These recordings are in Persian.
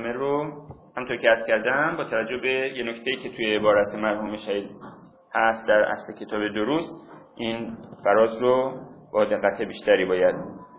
کلمه رو همونطور که عرض کردم با توجه به یه نکته‌ای که توی عبارت مرحوم شهید هست در اصل کتاب دروس، این فراز رو با دقت بیشتری باید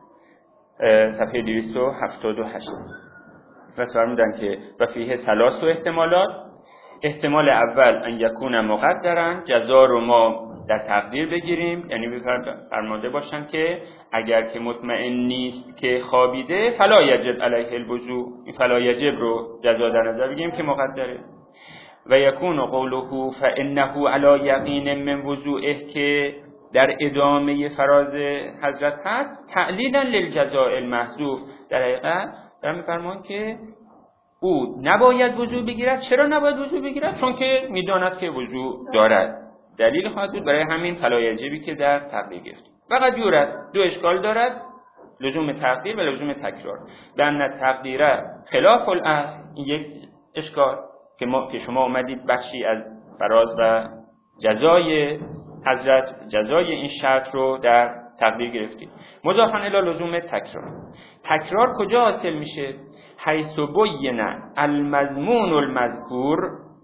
صفحه 278 و فرمودن که و فیه ثلاث احتمالات. احتمال اول ان یکون مقدرن، جزا رو ما در تقدیر بگیریم، یعنی فرموده باشن که اگر که مطمئن نیست که خوابیده فلا یجب علیه الوضوء، این فلا یجب رو جزا در نظر بگیریم که مقدره. و یکون قوله فانه علی یقین من وضوءه که در ادامه فراز حضرت هست تعلیلا للجزاء المحذوف، در حقیقت دارن میفرمان که او نباید وضو بگیرد. چرا نباید وضو بگیرد؟ چون که میداند که وضو دارد. دلیل خواهد بود برای همین فلا یجبی که در تقدیر گرفتیم. فقط یورد دو اشکال دارد، لزوم تقدیر و لزوم تکرار. لأن تقدیر خلاف الاصل، این یک اشکال که شما اومدید بخشی از فراز و جزای حضرت، جزای این شرط رو در تقدیر گرفتید. مضافاً الی لزوم تکرار. تکرار کجا حاصل میشه؟ حیث بین المضمون المذکور،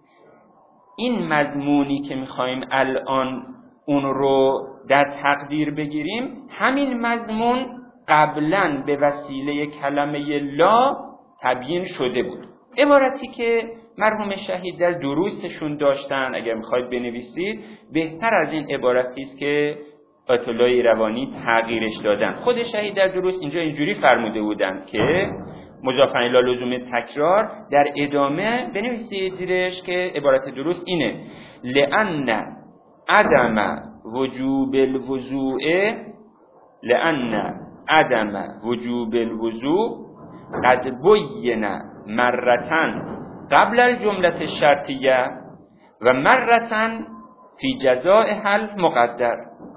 این مضمونی که میخوایم الان اون رو در تقدیر بگیریم، همین مضمون قبلا به وسیله کلمه لا تبیین شده بود. عبارتی که مرحوم شهید در دروسشون داشتن، اگر میخواید بنویسید بهتر از این عبارتی است که آیت الله ایروانی تغییرش دادن. خود شهید در دروس اینجا اینجوری فرموده بودن که مضافاً الی لزوم تکرار، در ادامه بنویسید زیرش که عبارت درست اینه: لأن عدم وجوب الوضوء، لأن عدم وجوب الوضوء قد بین مرتن قبل الجملة الشرطیه و مرتن فی جزائها المقدر.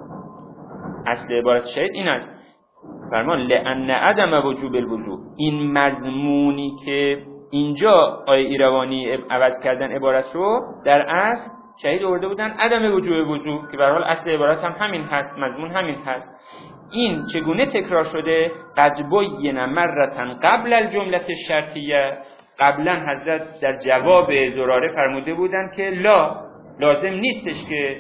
اصل عبارت شهید این است، فرمان لأن عدم وجوب الوضوء، این مضمونی که اینجا آیه ایروانی عوض کردن عبارت رو، در اصل شهید آورده بودن عدم وجوب وضوء که به هر حال اصل عبارت هم همین هست، مضمون همین هست. این چگونه تکرار شده؟ قد بین مرتن قبل الجمله الشرطیه، قبلا حضرت در جواب زراره فرموده بودن که لا، لازم نیستش که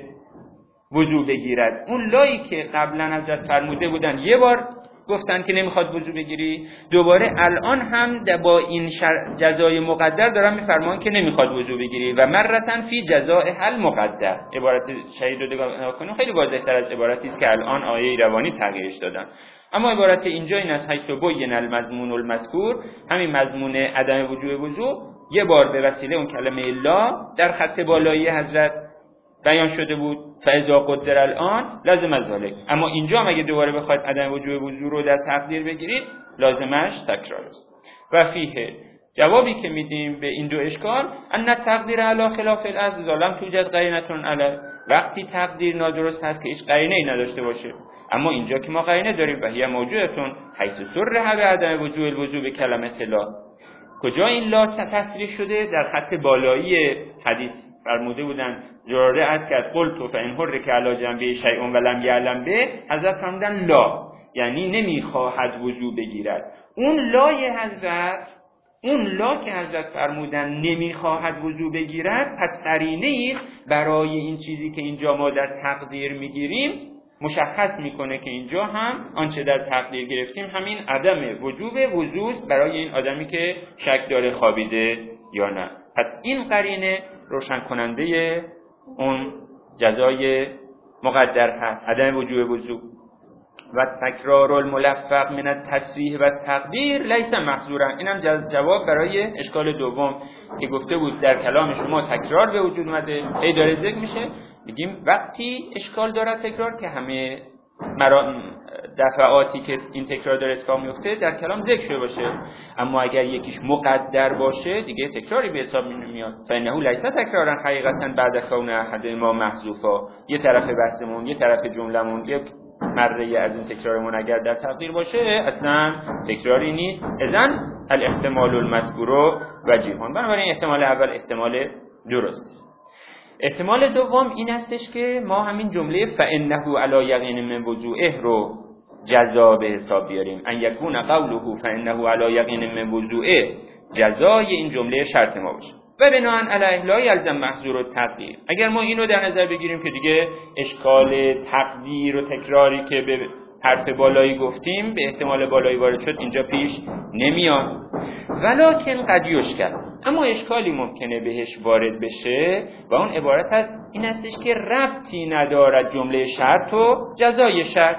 وضو بگیرد. اون لایی که قبلا حضرت فرموده بودن یه بار گفتن که نمیخواد وضو بگیری، دوباره الان هم با این جزای مقدر دارن میفرمان که نمیخواد وضو بگیری و مرتن فی جزای حل مقدر. عبارت شهید رو نگاه کنیم خیلی واضح‌تر از عبارتی است که الان آیه ایروانی تغییرش دادن. اما عبارت اینجا این است: حیث بین المضمون المذکور، همین مضمون عدم وجوب وضو یه بار به وسیله اون کلمه لا در خط بالایی حضرت بیان شده بود، فاذا قدر الان لازم ذلک. اما اینجا هم اگه دوباره بخواید عدم وجوب وضو رو در تقدیر بگیرید لازمش تکرار است. و فیه، جوابی که میدیم به این دو اشکال: ان تقدیر علی خلاف الاصل لم توجد قرینه علی، وقتی تقدیر نادرست هست که هیچ قرینه‌ای نداشته باشه. اما اینجا که ما قرینه داریم و هی موجودتون حیث صرح به عدم وجوب الوضو به کلمه لا. کجا این لا تصریح شده؟ در خط بالایی حدیث فرموده بودن زراره از که قلت فان حرک علی جنبه شیء ولم یعلم به، حضرت فرمودن لا، یعنی نمیخواهد وضو بگیرد. اون لای حضرت، اون لا که حضرت فرمودن نمیخواهد وضو بگیرد، پس قرینه است برای این چیزی که اینجا ما در تقدیر میگیریم، مشخص میکنه که اینجا هم آنچه در تقدیر گرفتیم همین عدم وجوب وضو برای این آدمی که شک داره خوابیده یا نه. پس این قرینه روشن کننده اون جزای مقدر هست، عدم وجوب وضو. و تکرار الملفق من التصریح و تقدیر لیس محظورا. اینم جواب برای اشکال دوم که گفته بود در کلام شما تکرار به وجود اومده، هی داره ذکر میشه. میگیم وقتی اشکال داره تکرار که همه دفعاتی که این تکرار داره اتفاق میفته در کلام ذکر شده باشه، اما اگر یکیش مقدر باشه دیگه تکراری به حساب نمیاد. فانه لیس تکرارا حقیقتا بعد کون احد ما محذوفا، یه طرف بحثمون، یه طرف جملمون، یک مره از این تکرارمون اگر در تقدیر باشه اصلا تکراری نیست. اذن الاحتمال المذکور وجیهان. بنابراین احتمال اول احتمال درست است. احتمال دوم این استش که ما همین جمله فانه علی یقین من وضوئه رو جزا به حساب بیاریم. ان یکون قوله فانه علی یقین من وضوئه جزای این جمله شرط ما باشه. و بناهن علیه لا یلزم محظور التقدیر. اگر ما اینو در نظر بگیریم که دیگه اشکال تقدیر و تکراری که به حرف بالایی گفتیم به احتمال بالایی وارد شد اینجا پیش نمیاد. ولکن قد یشکل، اما اشکالی ممکنه بهش وارد بشه و اون عبارت از این هستش که ربطی ندارد جمله شرط و جزای شرط.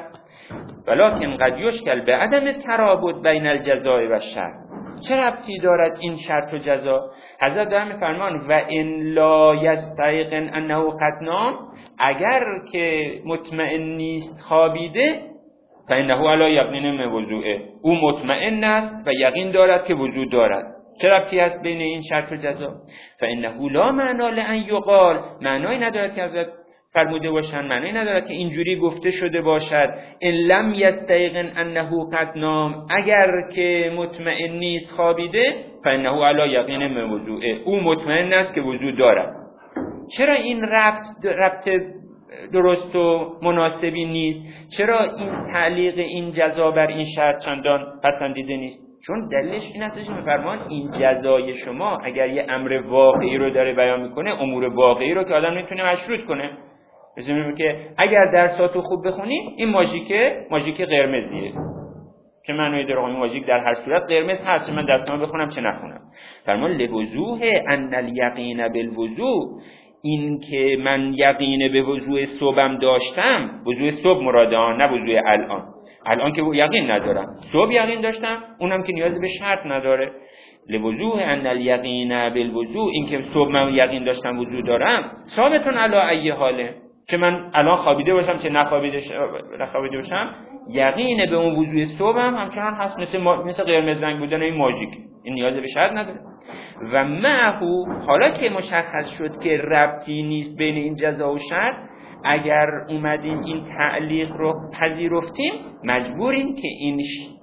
ولکن قد یشکل به عدم ترابط بین الجزاء و شرط. چه ربطی دارد این شرط و جزا؟ حضرت دارن میفرمان و ان لا یستیقن انه قد نام، اگر که مطمئن نیست خوابیده، فانه علی یقین من وضوءه، او مطمئن است و یقین دارد که وضو دارد. چه ربطی است بین این شرط و جزا؟ فانه لا معنا لان یقال، معنی ندارد که حضرت فرموده باشند، معنی ندارد که اینجوری گفته شده باشد ان لم یستیقن انه قد نام، اگر که مطمئن نیست خوابیده، فانه علی یقین من وضوءه، او مطمئن است که وضو دارد. چرا این ربط درست و مناسبی نیست؟ چرا این تعلیق این جزا بر این شرط چندان پسندیده نیست؟ چون دلیلش این است که می‌فرمان این جزای شما اگر یه امر واقعی رو داره بیان میکنه، امور واقعی رو که آدم میتونه مشروط کنه. مثلا که اگر درساتو خوب بخونی، این ماژیک قرمزیه. چه معنی داره این ماژیک؟ در هر صورت قرمز هست، من درسامو بخونم چه نخونم. فرمان لوضوح ان الیقین بالوضوء، این که من یقین به وضوء صبحم داشتم، وضوء صبح مراده آن، نه وضوء الان که یقین ندارم، صبح یقین داشتم، اونم که نیاز به شرط نداره. لوضوح ان الیقین بالوضوء، این که صبح من یقین داشتم وضو دارم، ثابتون علی ای حاله، که من الان خوابیده باشم چه نخوابیده باشم، یقین به اون وضوء صبحم همچنان هست، مثل قرمز رنگ بودن این ماژیک، این نیاز به شرط نداره. و معه، حالا که مشخص شد که ربطی نیست بین این جزا و شرط، اگر اومدیم این تعلیق رو پذیرفتیم، مجبوریم که این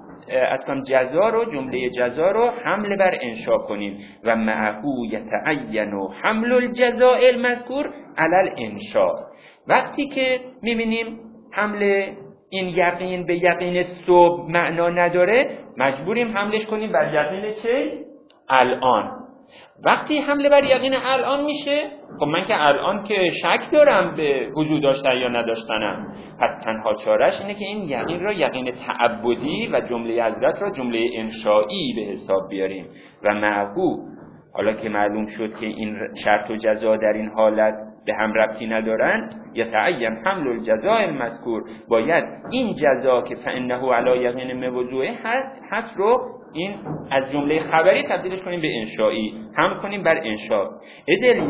جزا رو، جمله جزا رو حمل بر انشا کنیم. و معه یتعین حمل الجزاء المذکور علی الانشا. وقتی که میبینیم حمل این یقین به یقین صبح معنا نداره، مجبوریم حملش کنیم بر یقین چه؟ الان. وقتی حمله بر یقین الان میشه، خب من که الان که شک دارم به وجود داشتن یا نداشتنم، پس تنها چارهش اینه که این یقین را یقین تعبدی و جمله حضرت را جمله انشایی به حساب بیاریم. و معهو، حالا که معلوم شد که این شرط و جزا در این حالت به هم ربطی ندارن، یتعین حمل الجزاء المذکور، باید این جزا که فانه علی یقین من وضوء هست رو این از جمله خبری تبدیلش کنیم به انشایی، هم کنیم بر انشا. اذل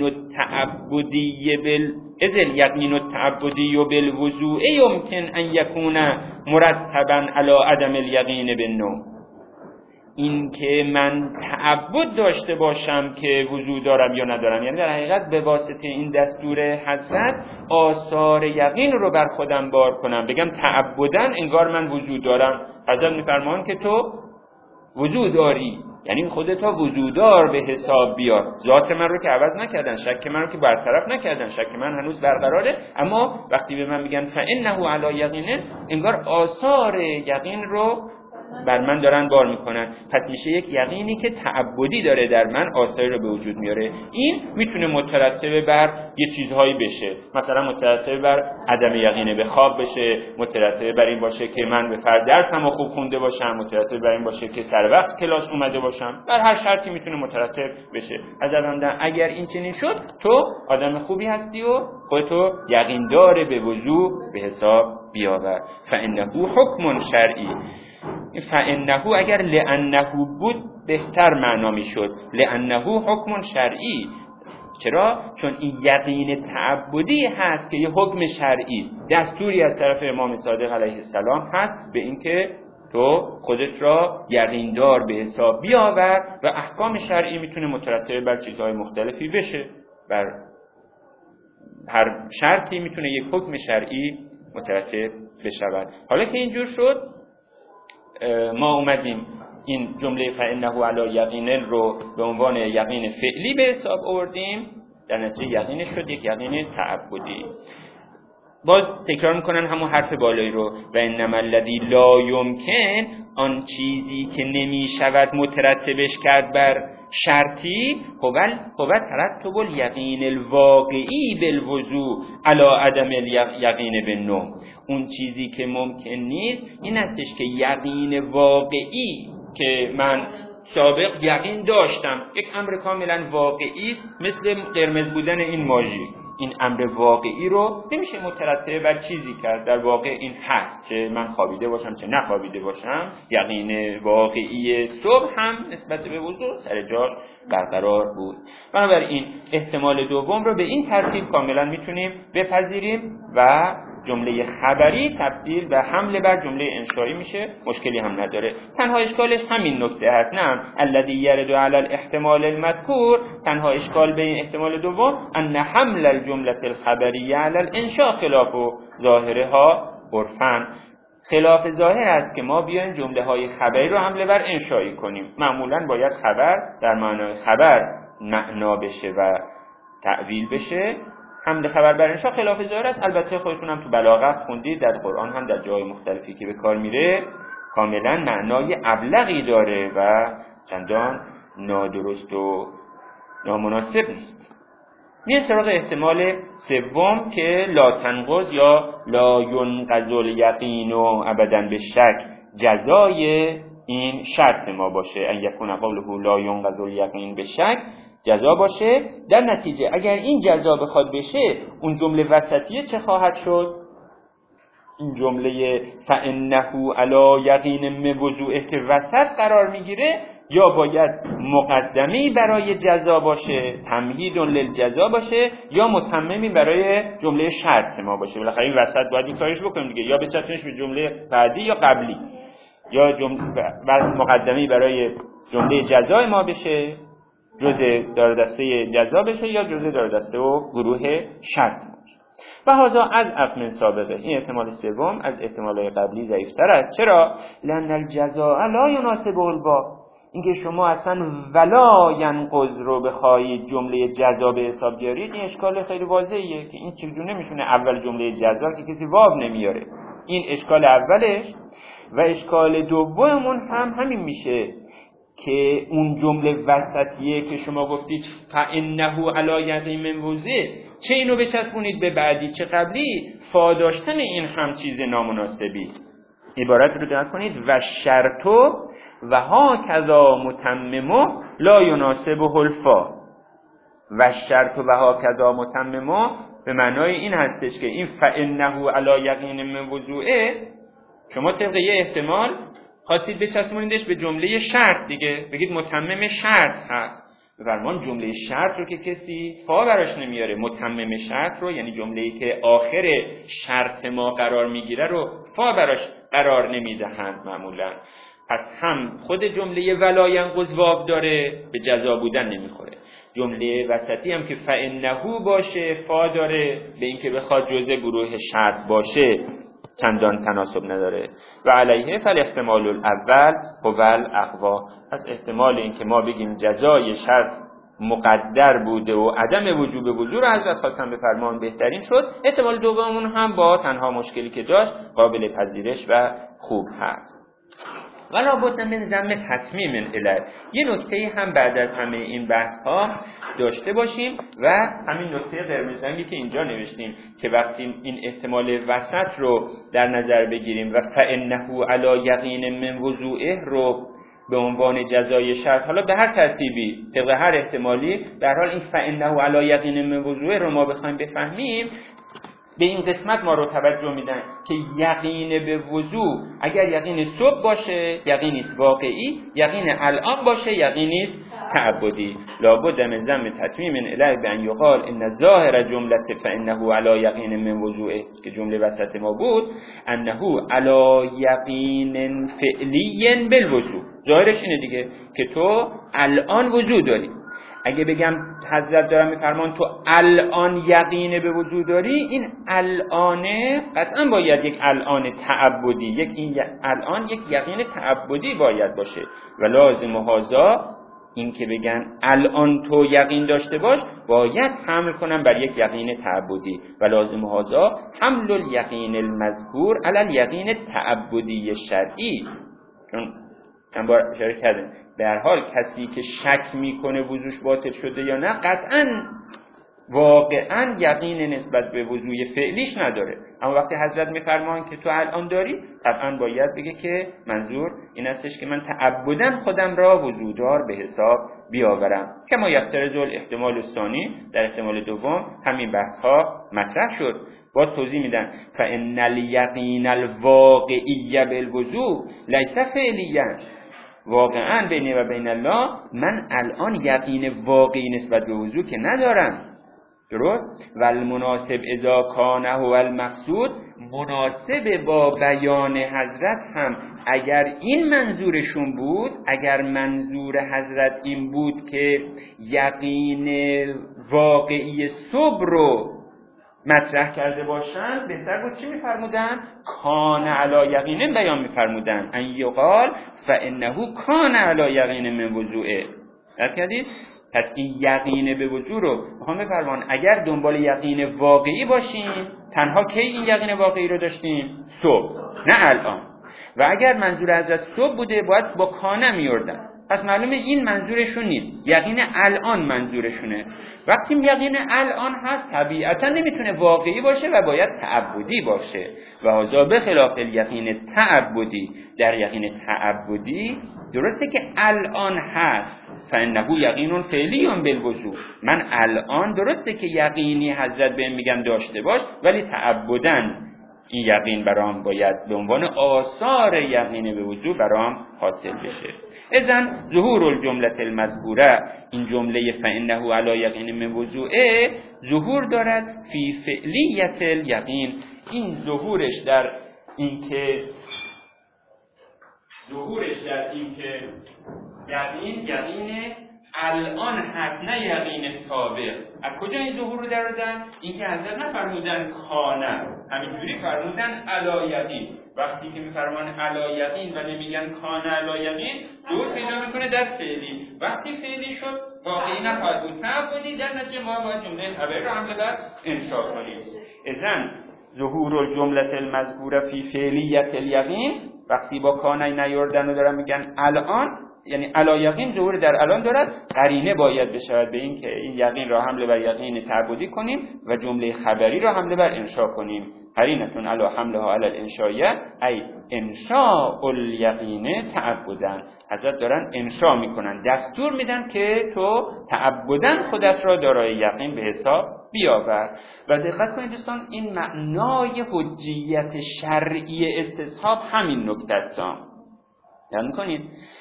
یقین التعبدی بالوضوء یمکن ان یکون مرتبا علی عدم الیقین بالنوم. این که من تعبد داشته باشم که وضو دارم یا ندارم، یعنی در حقیقت به واسطه این دستور حضرت آثار یقین رو بر خودم بار کنم، بگم تعبداً انگار من وضو دارم. حضرت میفرمان که تو وضو داری، یعنی خودت وضو دار به حساب بیار. ذات من رو که عوض نکردن، شک من رو که برطرف نکردن، شک من هنوز برقراره، اما وقتی به من میگن فانه علی یقین، انگار آثار یقین رو بر من دارن بار میکنن. پس میشه یک یقینی که تعبدی داره در من، آثاری رو به وجود میاره. این میتونه مترتب بر یه چیزهایی بشه، مثلا مترتب بر عدم یقین به خواب بشه، مترتب بر این باشه که من به فرض درسمو خوب خونده باشم، مترتب بر این باشه که سر وقت کلاس اومده باشم. بر هر شرطی میتونه مترتب بشه. از اگر این چنین شد، تو آدم خوبی هستی و خودتو یقین داره به وضو به حساب بیاور. فانه حکم شرعی. فانه اگر لانه بود بهتر معنا میشد، لانه حکم شرعی. چرا؟ چون این یقین تعبدی هست که یه حکم شرعی است، دستوری از طرف امام صادق علیه السلام هست به اینکه تو خودت را یقیندار به حساب بیاور. و احکام شرعی میتونه مترتب بر چیزهای مختلفی بشه، بر هر شرطی میتونه یک حکم شرعی مترتب بشود. حالا که اینجور شد، ما اومدیم این جمله فانه علی یقین رو به عنوان یقین فعلی به حساب آوردیم، در نتیجه یقینش شد یک یقین تعبدی. باز تکرار میکنن همون حرف بالایی رو، و انما الذی لا یمکن، آن چیزی که نمیشود مترتبش کرد بر شرطی، هو ترتب الیقین الواقعی بالوضوء علی عدم الیقین بالنوم. اون چیزی که ممکن نیست این هستش که یقین واقعی که من سابق یقین داشتم، یک امر کاملا واقعی است، مثل قرمز بودن این ماژی، این امر واقعی رو نمیشه مترتب بر چیزی کرد. در واقع این هست، چه من خوابیده باشم چه نخوابیده باشم، یقین واقعی صبح هم نسبت به وضوء سر جاش برقرار بود. بنابراین احتمال دوم رو به این ترتیب کاملا میتونیم بپذیریم و جمله خبری تبدیل به حمله بر جمله انشایی میشه، مشکلی هم نداره. تنها اشکالش همین نکته هست، نه الذی یرد علی الاحتمال المذکور، تنها اشکال به این احتمال دوم ان حمل الجمله الخبریه علی الانشاء خلاف ظاهرها عرفاً، خلاف ظاهر است که ما بیایم جمله های خبری رو حمله بر انشایی کنیم. معمولاً باید خبر در معنای خبر معنا بشه و تعویل بشه. حمل خبر بر انشاء خلاف ظاهر است. البته خودتون هم تو بلاغت خوندید، در قرآن هم در جای مختلفی که به کار میره کاملا معنای ابلغی داره و چندان نادرست و نامناسب نیست. میان سراغ احتمال سوم که لا تنقض یا لا ینقض الیقین ابدا به شک جزای این شرط ما باشه، ان یکون قوله لا ینقض الیقین به شک جزا باشه. در نتیجه اگر این جزا بخواد بشه، اون جمله وسطیه چه خواهد شد؟ این جمله فانه علی یقین من وضوءه که وسط قرار میگیره، یا باید مقدمی برای جزا باشه، تمهید للجزا باشه، یا متممی برای جمله شرط ما باشه. بالاخره این وسط باید این کارش بکنیم دیگه، یا بچسبونش به جمله بعدی یا قبلی، یا مقدمی برای جمله جزای ما بشه، جزء دار دسته جزا بشه، یا جزء دار دسته و گروه شرط باشه. و هذا از من سابقه، این احتمال سوم از احتمالات قبلی ضعیف‌تر است. چرا؟ لأن الجزاء لا يناسب الباب، اینکه شما اصلا ولا ینقض رو بخواید جمله جزا به حساب بیارید، این اشکال خیلی واضحیه که این چجوری نمیتونه اول جمله جزا که کسی واو نمیاره. این اشکال اولش. و اشکال دوممون هم همین میشه که اون جمله وسطیه که شما گفتید فانه علی یقین من وضوء، چه اینو بچسبونید به بعدی چه قبلی، فا داشتن این هم چیز نامناسبی است. عبارت رو دقت کنید، و شرطو و ها کذا متممو لا یناسبه الفا. و شرط و ها کذا متممو به معنای این هستش که این فانه علی یقین من وضوء، شما طبق یه احتمال خواستید بچسبونیدش به جمله شرط دیگه، بگید متمم شرط هست. بفرمان جمله شرط رو که کسی فا براش نمیاره، متمم شرط رو یعنی جمله‌ای که آخر شرط ما قرار میگیره رو فا براش قرار نمیدهند معمولا. پس هم خود جمله ولا ینقض واو داره، به جزا بودن نمیخوره. جمله وسطی هم که فانه باشه فا داره، به اینکه بخواد جزء گروه شرط باشه چندان تناسب نداره. و علیه فالاحتمال الاول هو الاقوا، پس احتمال این که ما بگیم جزای شرط مقدر بوده و عدم وجوب وضوء رو حضرت خواستن بفرمان بهترین شد. احتمال دوممون هم با تنها مشکلی که داشت قابل پذیرش و خوب هست. ولا بد من ضم تتمیم الاله. یه نکته هم بعد از همه این بحث ها داشته باشیم و همین نکته قرمز رنگی که اینجا نوشتیم که وقتی این احتمال وسط رو در نظر بگیریم و فانه علی یقین من وضوءه رو به عنوان جزای شرط، حالا به هر ترتیبی طبق هر احتمالی، در حال این فانه علی یقین من وضوءه رو ما بخوایم بفهمیم، به این قسمت ما رو توجه میدن که یقین به وضوء اگر یقین صبح باشه یقینی است واقعی، یقین الان باشه یقینی است تعبدی. لابد من ضم تتمیم الیه بان یقال ان ظاهر جمله فانه علی یقین من وضوء، که جمله وسط ما بود، انه علی یقین فعلی بالوضوء، ظاهرش اینه دیگه که تو الان وضوء داری. اگه بگم حضرت دارم میفرمان تو الان یقین به وجود داری، این الانه قطعا باید یک الان تعبدی، یک این الان یک یقین تعبدی باید باشه. و لازم هذا این که بگن الان تو یقین داشته باش، باید حمل کنم بر یک یقین تعبدی و لازم هذا حمل الیقین المذکور علی الیقین تعبدی شرعی. چون چند بار اشاره کردم به هر حال کسی که شک میکنه وضوش باطل شده یا نه، قطعاً واقعاً یقین نسبت به وضوء فعلیش نداره. اما وقتی حضرت میفرمان که تو الان داری، طبعاً باید بگه که منظور این استش که من تعبداً خودم را وضوءدار به حساب بیاورم. کما یفترض الاحتمال الثانی، در احتمال دوم همین بحث ها مطرح شد. با توضیح میدن فإن الیقین الواقعی بالوضوء لیس فعلیا، واقعاً بینی و بین الله من الان یقین واقعی نسبت به وضوء که ندارم. درست؟ و المناسب اذا کان هو المقصود، مناسب با بیان حضرت هم اگر این منظورشون بود، اگر منظور حضرت این بود که یقین واقعی صبر رو مطرح کرده باشن، بهتر بود چی میفرمودن؟ کان علی یقین بیان میفرمودن ان یقال فانه کان علی یقین من وضوءه. درک کردید؟ پس این یقین به وضوء رو میخوام بفرمان اگر دنبال یقین واقعی باشیم، تنها کی این یقین واقعی رو داشتیم؟ صبح، نه الان. و اگر منظور حضرت صبح بوده باید با کانه میوردن. پس معلومه این منظورشون نیست، یقین الان منظورشونه. وقتی یقین الان هست طبیعتا نمیتونه واقعی باشه و باید تعبدی باشه. و هذا به خلاف الیقین تعبدی، در یقین تعبدی درسته که الان هست، فانه یقین فعلی بالوضوء، من الان درسته که یقینی حضرت بهم میگم داشته باش، ولی تعبداً این یقین برام باید به عنوان آثار یقین به وضوء برام حاصل بشه. اذن ظهور الجمله المذکوره، این جمله فانه علی یقین من وضوء ظهور دارد فی فعلیت الیقین. این ظهورش در این که یقین الان هست، نه یقین سابق. از کجا این ظهور رو درآوردن؟ این که حضرت نفرمودن کانه، همینجوری فرمودن علی یقین. وقتی که میفرمان علی یقین و نمیگن کانه علی یقین، ظهور پیدا میکنه در فعلی. وقتی فعلی شد واقعی نخواهد بود، تعبدی، در نتیجه ما باید جمله خبری رو حمله بر انشاء کنیم. اذن ظهور الجمله المذکوره فی فعلیت الیقین، وقتی با کانه نیاوردن و دارن میگن الان، یعنی علی یقین ظهور در الان دارد، قرینه باید بشود به این که این یقین را حمله بر یقین تعبدی کنیم و جمله خبری را حمله بر انشاء کنیم. قرینتون علی حملها علی الانشائیه ای انشاء الیقین تعبدن. حضرت دارن انشاء میکنن، دستور میدن که تو تعبدن خودت را دارای یقین به حساب بیاور. و دقت کنید دوستان، این معنای حجیت شرعی استصحاب همین نکته است. یاد کنید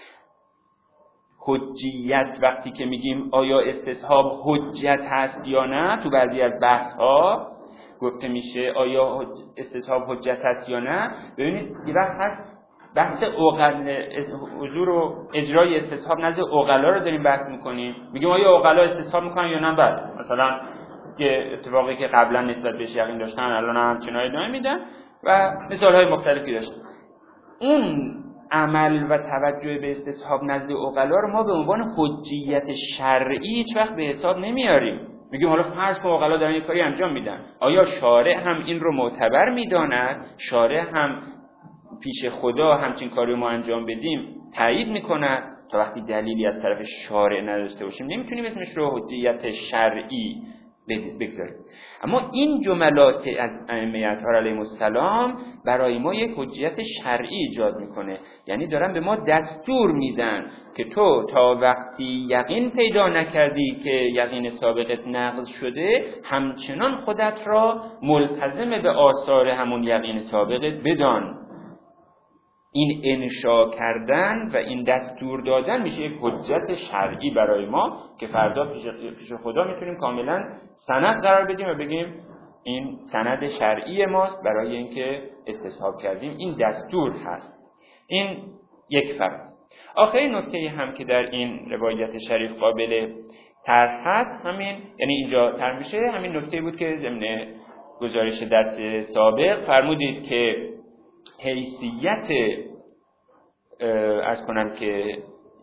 حجیت وقتی که میگیم آیا استصحاب حجت هست یا نه، تو بعضی از بحث ها گفته میشه آیا استصحاب حجت هست یا نه. ببینید یه وقت هست بحث حضور و اجرای استصحاب نزد عقلا رو داریم بحث میکنیم، میگیم آیا عقلا استصحاب میکنن یا نه. بعد مثلا یه اتفاقی که قبلا نسبت بهش یقین داشتن الان هم چنان ادامه میدن و مثالهای مختلفی داشتن. اون عمل و توجه به استصحاب نزد عقلا رو ما به عنوان حجیت شرعی هیچ وقت به حساب نمیاریم. میگیم حالا فرض کن عقلا دارن یه کاری انجام میدن، آیا شارع هم این رو معتبر میداند؟ شارع هم پیش خدا همچین کاری ما انجام بدیم تایید میکنه؟ تا وقتی دلیلی از طرف شارع نداشته باشیم نمیتونیم اسمش رو حجیت شرعی بگذاریم. اما این جملات از ائمه اطهار علیهم السلام برای ما یک حجیت شرعی ایجاد میکنه، یعنی دارن به ما دستور میدن که تو تا وقتی یقین پیدا نکردی که یقین سابقت نقض شده، همچنان خودت را ملتزم به آثار همون یقین سابقت بدان. این انشاء کردن و این دستور دادن میشه یک حجت شرعی برای ما که فردا پیش خدا میتونیم کاملا سند قرار بدیم و بگیم این سند شرعی ماست برای اینکه استصحاب کردیم، این دستور هست. این یک فرض. آخرین نکته هم که در این روایت شریف قابل طرح هست، همین یعنی اینجا طرح میشه همین نکته بود که ضمن گزارش درس سابق فرمودید که حیثیت از کنم که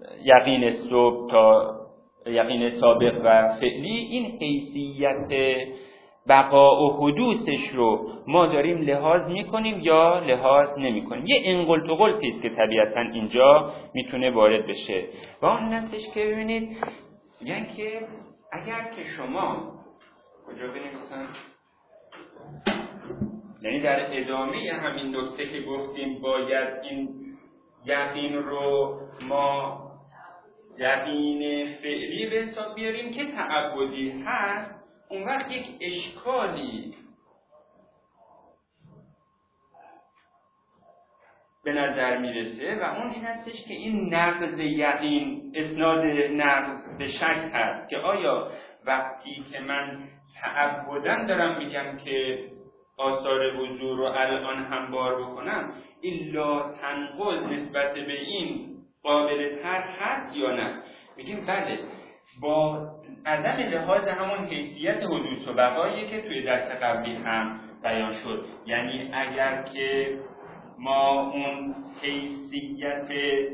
یقین صبح تا یقین سابق و فعلی، این حیثیت بقا و حدوثش رو ما داریم لحاظ میکنیم یا لحاظ نمیکنیم. یه انقلت و قلتی است که طبیعتا اینجا میتونه وارد بشه و اون هستش که ببینید یعنی که اگر که شما کجا بنویسم، یعنی در ادامه همین نکته که گفتیم باید این یقین رو ما یقین فعلی به حساب بیاریم که تعبدی هست، اون وقت یک اشکالی به نظر میرسه و اون این هستش که این نقض یقین اسناد نقض به شک هست که آیا وقتی که من تعبداً دارم میگم که آثار وضو رو الان هم بار بکنم، الا تنقض نسبت به این قابل تر هست یا نه؟ میگیم بله، با عدم لحاظ همون حیثیت حدوث و بقایی که توی درس قبلی هم بیان شد، یعنی اگر که ما اون حیثیت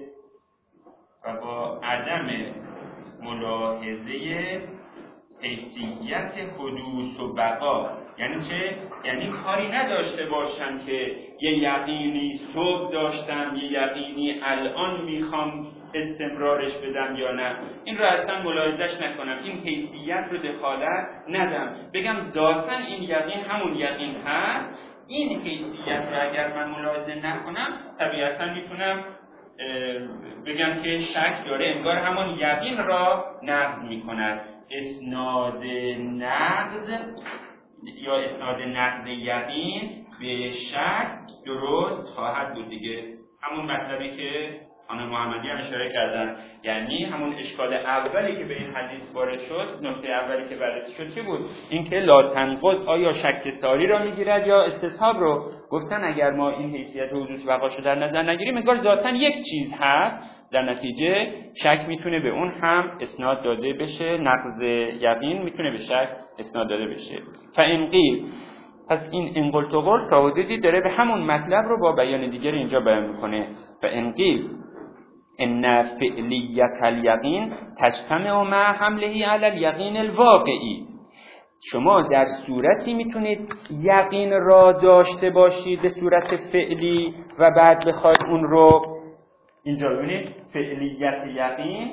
و با عدم ملاحظه حیثیت حدوث و بقا، یعنی چه؟ یعنی کاری نداشته باشم که یه یقینی صبح داشتم، یه یقینی الان میخوام استمرارش بدم یا نه، این رو اصلا ملاحظهش نکنم، این حیثیت رو دخالت ندم، بگم ذاتاً این یقین همون یقین هست. این حیثیت رو اگر من ملاحظه نکنم طبیعتاً میتونم بگم که شک داره، انگار همون یقین را نقض میکند. اسناد نقض یا اسناد نقض یقین به شک درست خواهد بود دیگه، همون مطلبی که خانم محمدی هم اشاره کردن، یعنی همون اشکال اولی که به این حدیث وارد شد، نکته اولی که بررسی شد چی بود؟ اینکه لا تنقض آیا شک ساری را میگیرد یا استصحاب رو؟ گفتن اگر ما این حیثیت حدوث بقاشو در نظر نگیریم انگار ذاتاً یک چیز هست، در نتیجه شک میتونه به اون هم اسناد داده بشه، نقض یقین میتونه به شک اسناد داده بشه. فإن قیل، پس این انقلت و قول تا حدودی داره به همون مطلب رو با بیان دیگر اینجا بیان میکنه. فإن قیل ان فعلیت الیقین تجتمع مع حمله علی الیقین الواقعی، شما در صورتی میتونید یقین را داشته باشید به صورت فعلی و بعد بخواید اون رو، اینجا ببینید فعلیت یقین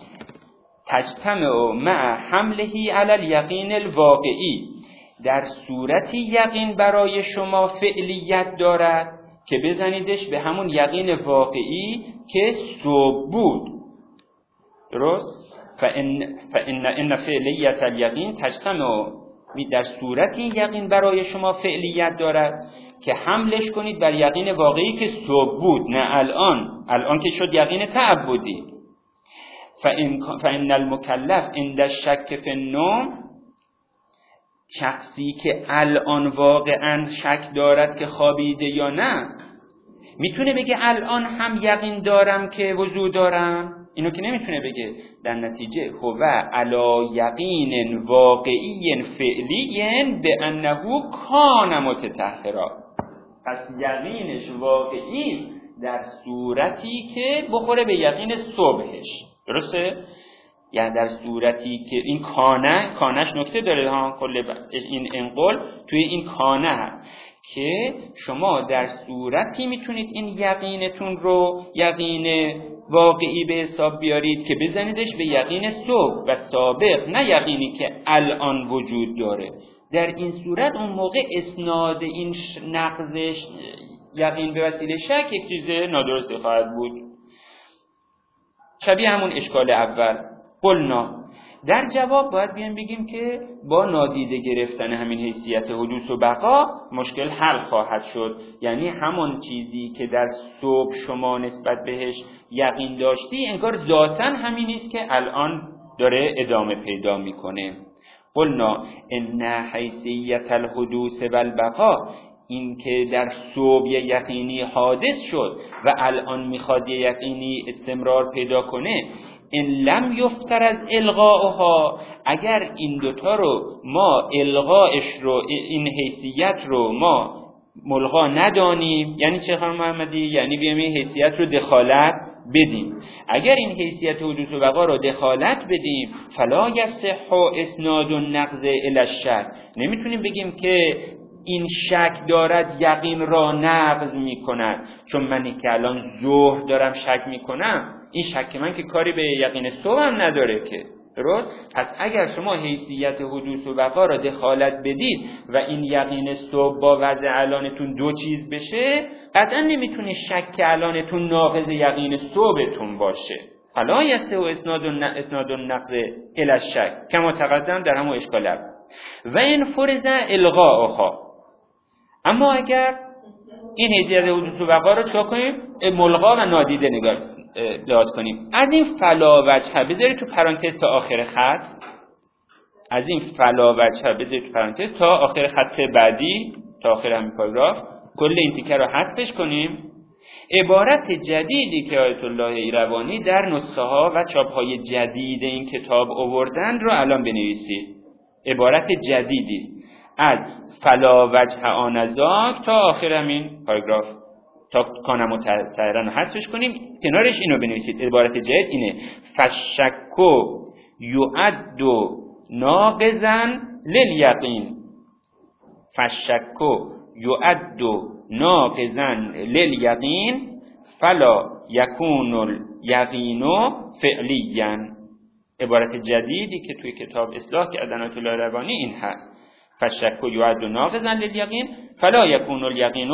تجتمع مع حمله علی الیقین الواقعی، در صورتی یقین برای شما فعلیت دارد که بزنیدش به همون یقین واقعی که صبح بود. درست؟ فإن فعلیت الیقین تجتمع، در صورتی یقین برای شما فعلیت دارد که حملش کنید بر یقین واقعی که صبح بود، نه الان که شد یقین تعبدی. فإن المکلف عند الشک فی النوم، شخصی که الان واقعا شک دارد که خوابیده یا نه، میتونه بگه الان هم یقین دارم که وضو دارم؟ اینو که نمیتونه بگه. در نتیجه هو علی یقین واقعی فعلی بانه کان متطهرا، پس یقینش واقعی در صورتی که بخوره به یقین صبحش. درسته؟ یعنی در صورتی که این کانش نکته داره ها، کل این انقل توی این کانه هست که شما در صورتی میتونید این یقینتون رو یقین واقعی به حساب بیارید که بزنیدش به یقین صبح و سابق، نه یقینی که الان وجود داره. در این صورت اون موقع اسناد این نقضش یقین به وسیله شک یک چیز نادرستی خواهد بود، شبیه همون اشکال اول. قلنا، در جواب باید بگیم که با نادیده گرفتن همین حیثیت حدوث و بقا مشکل حل خواهد شد، یعنی همون چیزی که در صبح شما نسبت بهش یقین داشتی انگار ذاتاً همین نیست که الان داره ادامه پیدا میکنه. قلنا ان حیثیت الحدوث و البقا، این که در صبح یقینی حادث شد و الان میخواد یقینی استمرار پیدا کنه، ان لم یفتر از الغاءها، اگر این دوتا رو ما الغاءش رو، این حیثیت رو ما ملغا ندانیم، یعنی چه خانم محمدی؟ یعنی بیایم این حیثیت رو دخالت بدیم. اگر این حیثیت حدوث و بقا را دخالت بدیم فلا یصح اسناد النقض الی الشک، نمیتونیم بگیم که این شک دارد یقین را نقض میکند. چون منی که الان ظهر دارم شک میکنم، این شک من که کاری به یقین صبح هم نداره که، درست؟ پس اگر شما حیثیت حدوث و بقا را دخالت بدید و این یقین صبح با وضع الانتون دو چیز بشه، قطعا نمیتونه شک الانتون ناقض یقین صبحتون باشه. فلا یصح اسناد النقض الی الشک کما تقدم در همون اشکال اول. و این فرض الغاءها، اما اگر این حیثیت حدوث و بقا رو چیکار کنیم؟ ملغا و نادیده لحاظ کنیم. از این فلا وجه بذارید تو پرانتز تا آخر خط، از این فلا وجه بذارید تو پرانتز تا آخر خط بعدی، تا آخر همین پاراگراف کل این تیکه رو حذفش کنیم. عبارت جدیدی که آیت الله ایروانی در نسخه ها و چاپ های جدید این کتاب آوردن رو الان بنویسید. عبارت جدیدی است از فلا وجه آنذاک تا آخر همین پاراگراف، تا کان متطهرا رو حذفش کنیم، کنارش اینو بنویسید. عبارت جدید اینه: فشکو یعد ناقضا لیقین، فشکو یعد ناقضا لیقین فلا یکون الیقین فعلیا. عبارت جدیدی که توی کتاب اصلاح کردن آیت الله ایروانی این هست: فشک یعد ناقضا لیقین فلا یکون الیقین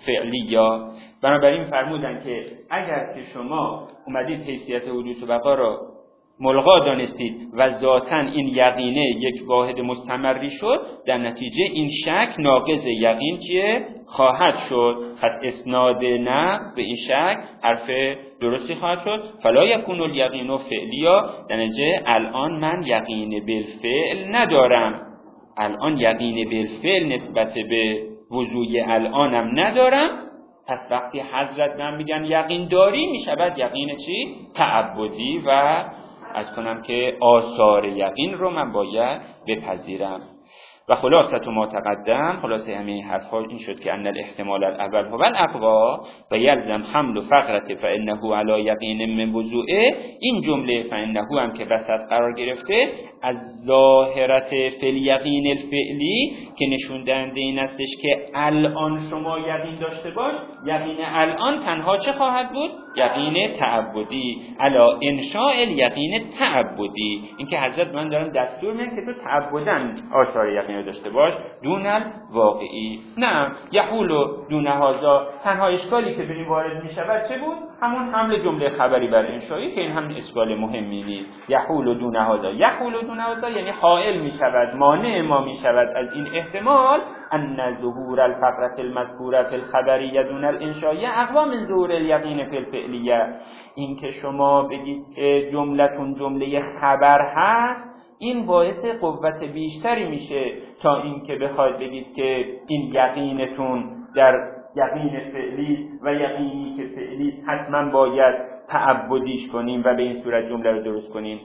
فعلیا. بنابراین فرمودن که اگر که شما اومدید حیثیت حدوث و بقا را ملغا دانستید و ذاتاً این یقینه یک واحد مستمری شد، در نتیجه این شک ناقض یقین چیه؟ خواهد شد. پس اسناد نقض به این شک حرف درستی خواهد شد. فلا یکون الیقین فعلیا، در نتیجه الان من یقین بالفعل ندارم، الان یقین بالفعل نسبت به وضوع الانم ندارم. پس وقتی حضرت من میگن یقین داری، میشود یقین چی؟ تعبدی و از کنم که آثار یقین رو من باید بپذیرم. و خلاصه ما تقدم، خلاصه همه حرفا این شد که ان الاحتمال الاول هو الاقوا و یلزم حمل فقرته فانه علی یقین من وضوعه. این جمله فانه هم که وسط قرار گرفته از ظاهرت فعل یقین الفعلی که نشون دهنده این استش که الان شما یقین داشته باش، یقین الان تنها چه خواهد بود؟ یقین تعبدی، علا انشاء الیقین تعبدی. این که حضرت من دارم دستور میدم که تو تعبداً آثار یقین رو داشته باش دون الواقعی. نه یحول دون هذا، تنها اشکالی که بین وارد میشود چه بود؟ همون حمل جمله خبری بر انشایی که این هم اشکال مهمی نیست. یحول دون هذا، یحول دون هذا یعنی حائل میشود، مانع ما میشود از این احتمال ان ظهور الفقره المذکوره فی الخبریه دون الانشائیه اقوا من ظهور الیقین فی الفعلیه. این که شما بگید جملتون جمله خبر هست، این باعث قوت بیشتری میشه تا این که بخواید بگید که این یقینتون در یقین فعلی و یقینی که فعلی حتما باید تعبدیش کنیم و به این صورت جمله رو درست کنیم.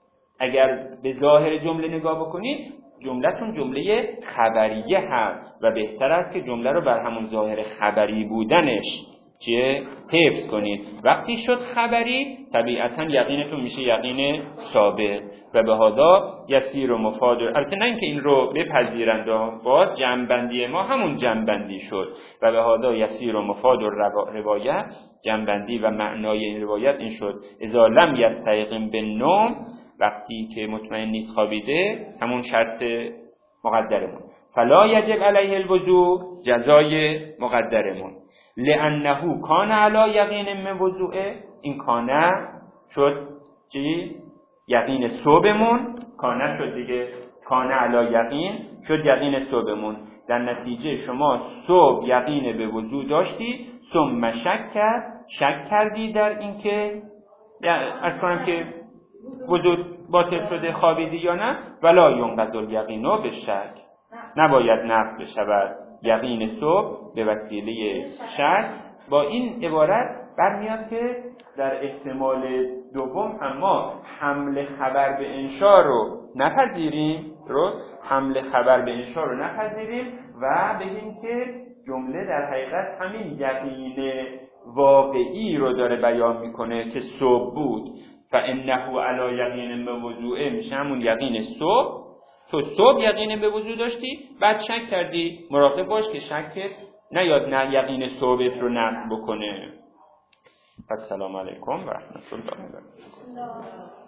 اگر به ظاهر جمله نگاه بکنید، جملتون جمله خبریه هست و بهتر است که جمله رو بر همون ظاهر خبری بودنش چیه؟ حفظ کنید. وقتی شد خبری، طبیعتاً یقینتون میشه یقین ثابت و به هذا یسیر و مفاد. البته نه اینکه این رو بپذیرند، باز جمع‌بندی ما همون جمع‌بندی شد و به هذا یسیر و مفاد روایت، جمع‌بندی و معنای این روایت این شد: اذا لم یستیقن بالنوم، وقتی که مطمئن نیست خوابیده، همون شرط مقدرمون. فلا یجب علیه الوضوء، جزای مقدرمون. لانه کان علی یقین من وضوعه، این کانه شد چی؟ یقین صوبمون، کانه شد دیگه، کانه علی یقین شد یقین صوبمون. در نتیجه شما صوب یقین به وضوع داشتی، ثم شک کردی در این که از کنم که وضوع باطل شده، خوابیدی یا نه، ولا ینقض الیقین به شک، نباید نقض بشود یقین صبح به وسیله شک. با این عبارت برمیاد که در احتمال دوم اما حمل خبر به انشا رو نپذیریم، درست؟ حمل خبر به انشا رو نپذیریم و بگیم که جمله در حقیقت همین یقین واقعی رو داره بیان میکنه که صبح بود فانه علی یقین به وضوء، میشه همون یقین صبح. تو صبح یقین به وضوء داشتی، بعد شک کردی، مراقب باش که شکت نیاد نه یقین صبحت رو نقض بکنه. السلام علیکم و رحمت الله و برکاته.